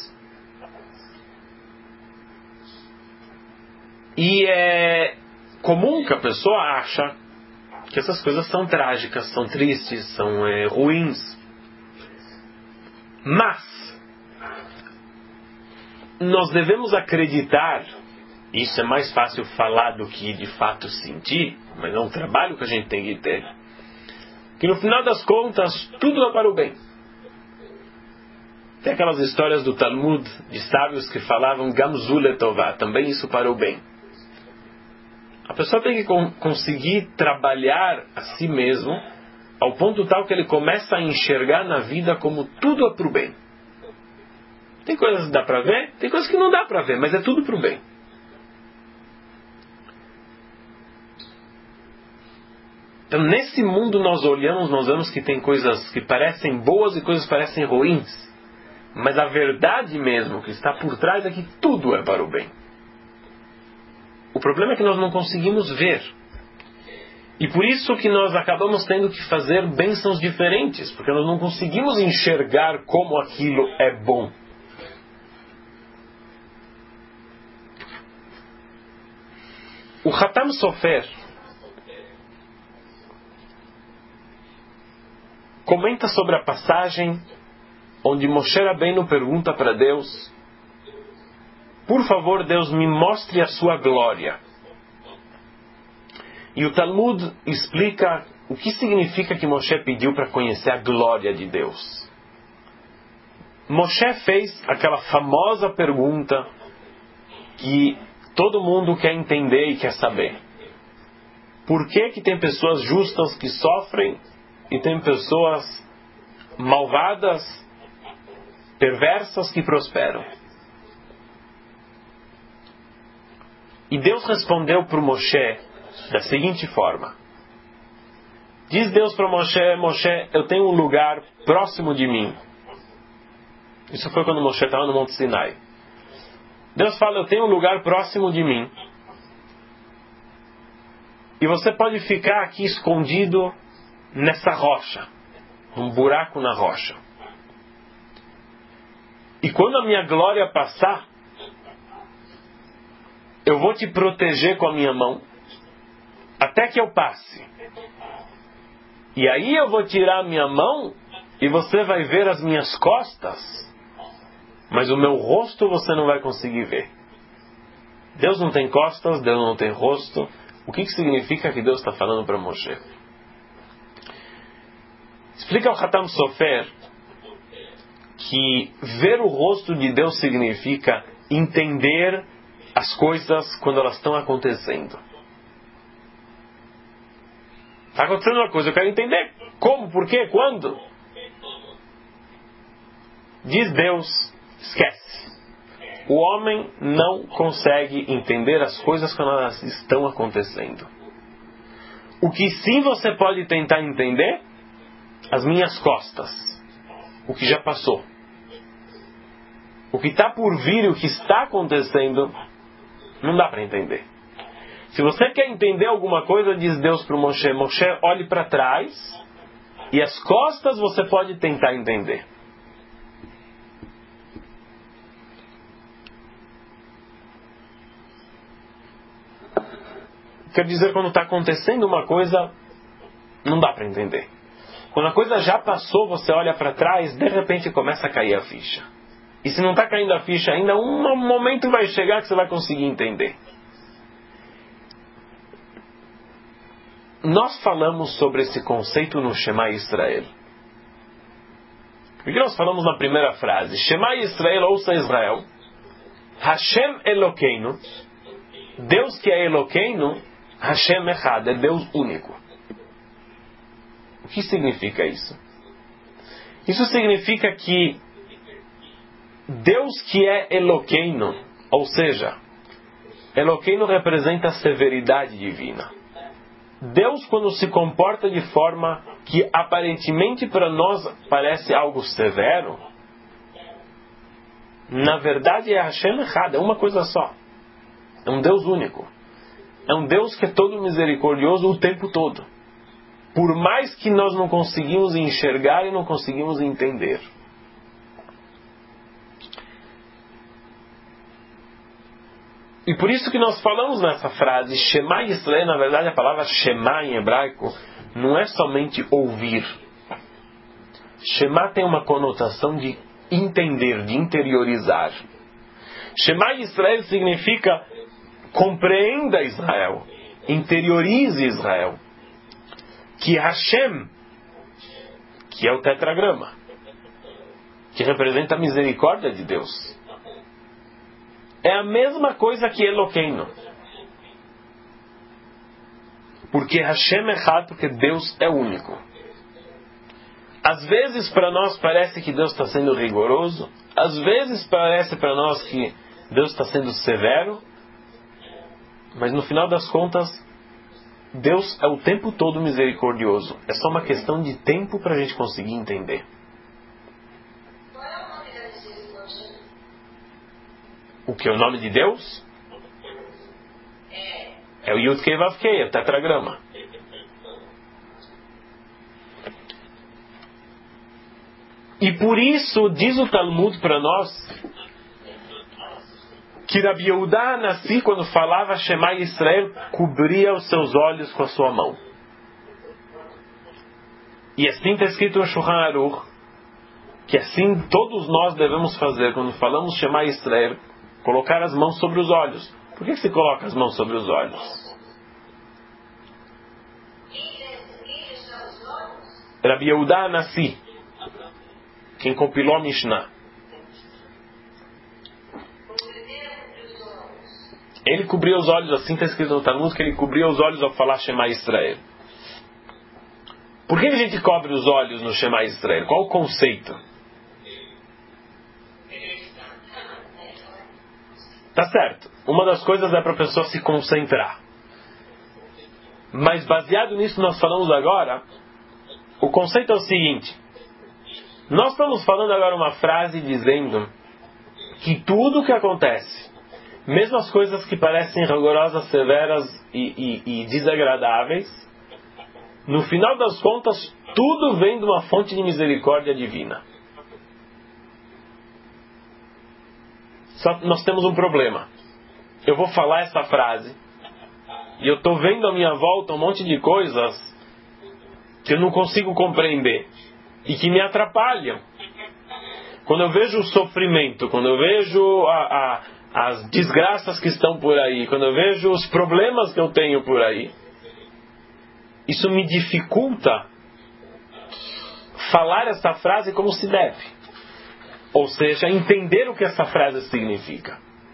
E é comum que a pessoa acha que essas coisas são trágicas, são tristes, são é, ruins. Mas nós devemos acreditar, isso é mais fácil falar do que de fato sentir, mas é um trabalho que a gente tem que ter, que no final das contas tudo é para o bem. Tem aquelas histórias do Talmud de sábios que falavam Gamzu letová, também isso para o bem. A pessoa tem que conseguir trabalhar a si mesmo ao ponto tal que ele começa a enxergar na vida como tudo é para o bem. Tem coisas que dá para ver, tem coisas que não dá para ver, mas é tudo para o bem. Então, nesse mundo nós olhamos, nós vemos que tem coisas que parecem boas e coisas que parecem ruins. Mas a verdade mesmo que está por trás é que tudo é para o bem. O problema é que nós não conseguimos ver. E por isso que nós acabamos tendo que fazer bênçãos diferentes, porque nós não conseguimos enxergar como aquilo é bom. O Hatam Sofer comenta sobre a passagem onde Moshe Rabbeinu pergunta para Deus: por favor, Deus, me mostre a sua glória. E o Talmud explica o que significa que Moshe pediu para conhecer a glória de Deus. Moshe fez aquela famosa pergunta que todo mundo quer entender e quer saber. Por que que tem pessoas justas que sofrem e tem pessoas malvadas, perversas que prosperam? E Deus respondeu para o Moshe da seguinte forma. Diz Deus para Moshe: Moshe, eu tenho um lugar próximo de mim. Isso foi quando Moshe estava no Monte Sinai. Deus fala: eu tenho um lugar próximo de mim. E você pode ficar aqui escondido nessa rocha, num buraco na rocha. E quando a minha glória passar, eu vou te proteger com a minha mão, até que eu passe. E aí eu vou tirar a minha mão e você vai ver as minhas costas, mas o meu rosto você não vai conseguir ver. Deus não tem costas, Deus não tem rosto. O que, que significa que Deus está falando para Moshe? Explica o Hatam Sofer que ver o rosto de Deus significa entender as coisas quando elas estão acontecendo. Está acontecendo uma coisa, eu quero entender como, por quê, quando. Diz Deus: esquece. O homem não consegue entender as coisas quando elas estão acontecendo. O que sim você pode tentar entender, as minhas costas. o que já passou. O que está por vir e o que está acontecendo, não dá para entender. Se você quer entender alguma coisa, diz Deus para o Moshe, Moshe, olhe para trás e as costas você pode tentar entender. Quer dizer, quando está acontecendo uma coisa, não dá para entender. Quando a coisa já passou, você olha para trás, de repente começa a cair a ficha. E se não está caindo a ficha ainda, um momento vai chegar que você vai conseguir entender. Nós falamos sobre esse conceito no Shema Israel. O que nós falamos na primeira frase? Shema Israel, ouça Israel. Hashem Elokeinu. Deus que é Elokeinu, Hashem Echad, é Deus único. O que significa isso? Isso significa que Deus que é Elokeinu, ou seja, Elokeinu representa a severidade divina. Deus, quando se comporta de forma que aparentemente para nós parece algo severo, na verdade é Hashem Echad, é uma coisa só. É um Deus único. É um Deus que é todo misericordioso o tempo todo. Por mais que nós não conseguimos enxergar e não conseguimos entender. E por isso que nós falamos nessa frase, Shema Yisrael, na verdade a palavra Shema em hebraico não é somente ouvir. Shema tem uma conotação de entender, de interiorizar. Shema Yisrael significa compreenda Israel, interiorize Israel. Que Hashem, que é o tetragrama, que representa a misericórdia de Deus, é a mesma coisa que Elokeinu. Porque Hashem é Echad, porque Deus é único. Às vezes para nós parece que Deus está sendo rigoroso, às vezes parece para nós que Deus está sendo severo, mas no final das contas, Deus é o tempo todo misericordioso. É só uma questão de tempo para a gente conseguir entender. O que é o nome de Deus? É o Yud Kei Vav Kei, é o tetragrama. E por isso diz o Talmud para nós que Rabi Yehudá Hanassi, quando falava Shema Yisrael, cobria os seus olhos com a sua mão. E assim está escrito no Shulchan Aruch, que assim todos nós devemos fazer quando falamos Shema Yisrael, colocar as mãos sobre os olhos. Por que se coloca as mãos sobre os olhos? Rabi Yehudá Hanassi, quem compilou a Mishnah. Ele cobria os olhos, assim está escrito no Talmud, que ele cobria os olhos ao falar Shema Israel. Por que a gente cobre os olhos no Shema Israel? Qual o conceito? Tá certo. Uma das coisas é para a pessoa se concentrar. Mas baseado nisso que nós falamos agora, o conceito é o seguinte. Nós estamos falando agora uma frase dizendo que tudo o que acontece, mesmo as coisas que parecem rigorosas, severas e, e, e desagradáveis, no final das contas, tudo vem de uma fonte de misericórdia divina. Só que nós temos um problema. Eu vou falar essa frase e eu estou vendo à minha volta um monte de coisas que eu não consigo compreender e que me atrapalham. Quando eu vejo o sofrimento, quando eu vejo a, a, as desgraças que estão por aí, quando eu vejo os problemas que eu tenho por aí, isso me dificulta falar essa frase como se deve. Ou seja, entender o que essa frase significa.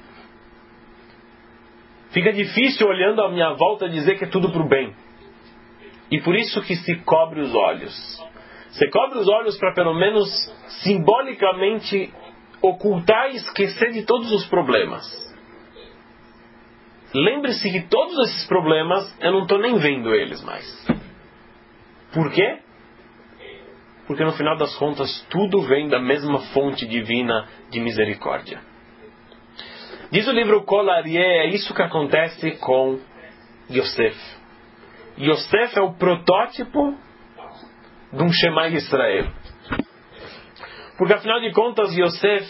Fica difícil olhando à minha volta dizer que é tudo para o bem. E por isso que se cobre os olhos. Você cobre os olhos para pelo menos simbolicamente ocultar e esquecer de todos os problemas. Lembre-se que todos esses problemas eu não estou nem vendo eles mais. Por quê? Porque no final das contas, tudo vem da mesma fonte divina de misericórdia. Diz o livro Kol Aryeh, é isso que acontece com Yosef. Yosef é o protótipo de um Shema Israel. Porque afinal de contas, Yosef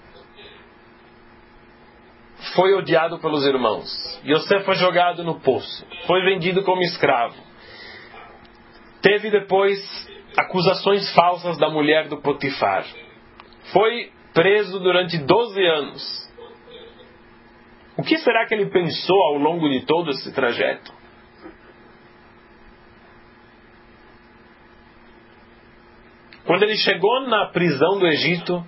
foi odiado pelos irmãos. Yosef foi jogado no poço. Foi vendido como escravo. Teve depois acusações falsas da mulher do Potifar. Foi preso durante doze anos. O que será que ele pensou ao longo de todo esse trajeto? Quando ele chegou na prisão do Egito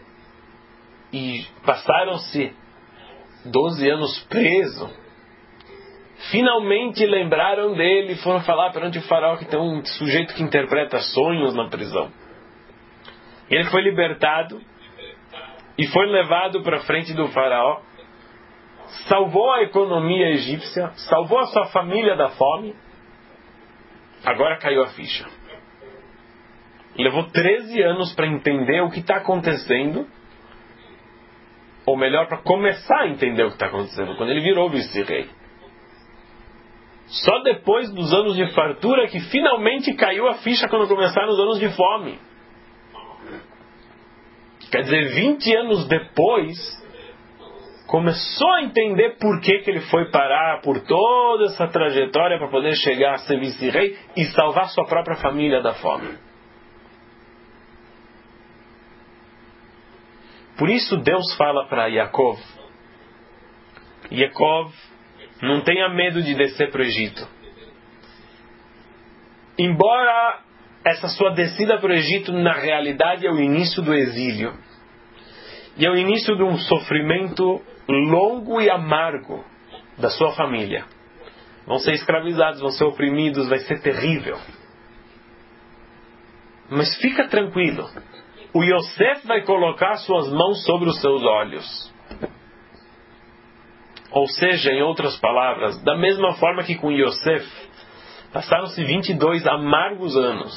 e passaram-se doze anos preso, finalmente lembraram dele e foram falar perante o faraó que tem um sujeito que interpreta sonhos na prisão. Ele foi libertado e foi levado para frente do faraó, salvou a economia egípcia, salvou a sua família da fome. Agora caiu a ficha. Levou treze anos para entender o que está acontecendo, ou melhor, para começar a entender o que está acontecendo, quando ele virou vice-rei. Só depois dos anos de fartura que finalmente caiu a ficha, quando começaram os anos de fome. Quer dizer, vinte anos depois, começou a entender por que, que ele foi parar por toda essa trajetória para poder chegar a ser vice-rei e salvar sua própria família da fome. Por isso Deus fala para Yaakov: Yaakov, não tenha medo de descer para o Egito. Embora essa sua descida para o Egito, na realidade, é o início do exílio. E é o início de um sofrimento longo e amargo da sua família. Vão ser escravizados, vão ser oprimidos, vai ser terrível. Mas fica tranquilo. O Yosef vai colocar suas mãos sobre os seus olhos. Ou seja, em outras palavras, da mesma forma que com Yosef, passaram-se vinte e dois amargos anos.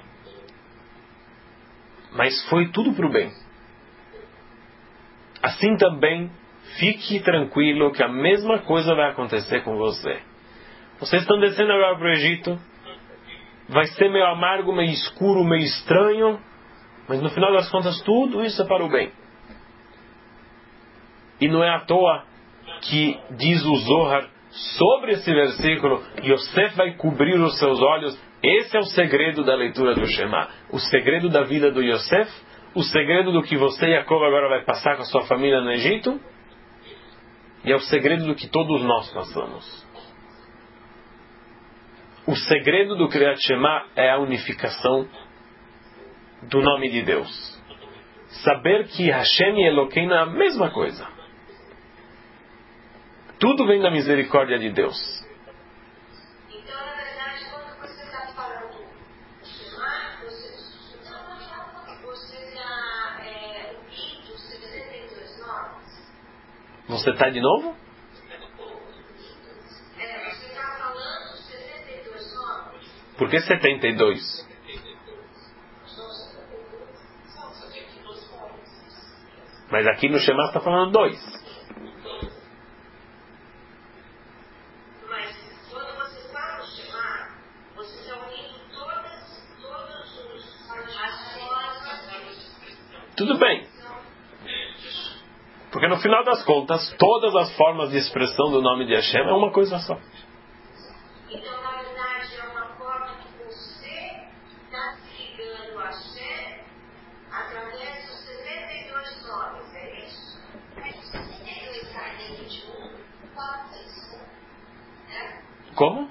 Mas foi tudo para o bem. Assim também, fique tranquilo que a mesma coisa vai acontecer com você. Vocês estão descendo agora para o Egito. Vai ser meio amargo, meio escuro, meio estranho. Mas no final das contas, tudo isso é para o bem. E não é à toa que diz o Zohar sobre esse versículo: Yosef vai cobrir os seus olhos. Esse é o segredo da leitura do Shema. O segredo da vida do Yosef. O segredo do que você, Yaakov, agora vai passar com a sua família no Egito. E é o segredo do que todos nós passamos. O segredo do Kriyat Shema é a unificação do nome de Deus. Saber que Hashem e Eloquim é a mesma coisa. Tudo vem da misericórdia de Deus. Então, na verdade, quando você está falando Shema, você, você já é, ouviu os setenta e dois nomes? Você está de novo? É, você está falando os setenta e dois nomes? Por que setenta e dois? Mas aqui no Shema está falando dois. Mas quando você fala no Shema, você está unindo todas, todos os as formas. Tudo bem. Porque no final das contas, todas as formas de expressão do nome de Hashem é uma coisa só. Então, na verdade, é uma forma que você está se ligando a Hashem através dos setenta e dois nomes, é isso? É os setenta e dois carneiros de um, qual é isso? Né? Como?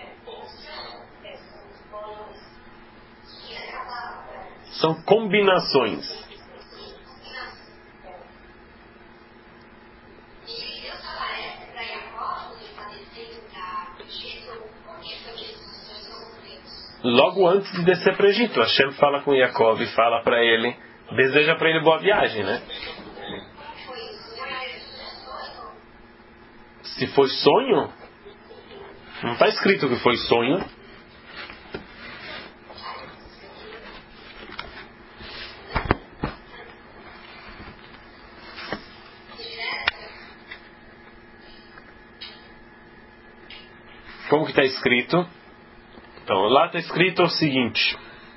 São combinações. E Deus aparece para Jacó, ele está descendo para o Egito, por que foi que esses dois são conflitos? Logo antes de descer para o Egito, Hashem fala com Yaakov e fala para ele, deseja para ele boa viagem, né? Como foi isso? Foi sonho? Se foi sonho, não está escrito que foi sonho. Como que está escrito? Então, lá está escrito o seguinte.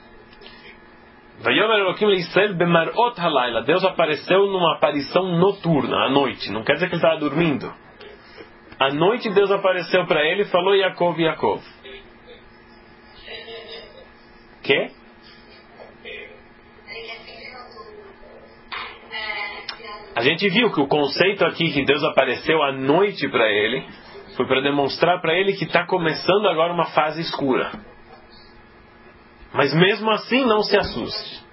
Deus apareceu numa aparição noturna, à noite. Não quer dizer que ele estava dormindo. À noite Deus apareceu para ele e falou: Yaakov, Yaakov. Que? A gente viu que o conceito aqui que Deus apareceu à noite para ele foi para demonstrar para ele que está começando agora uma fase escura. Mas mesmo assim não se assuste.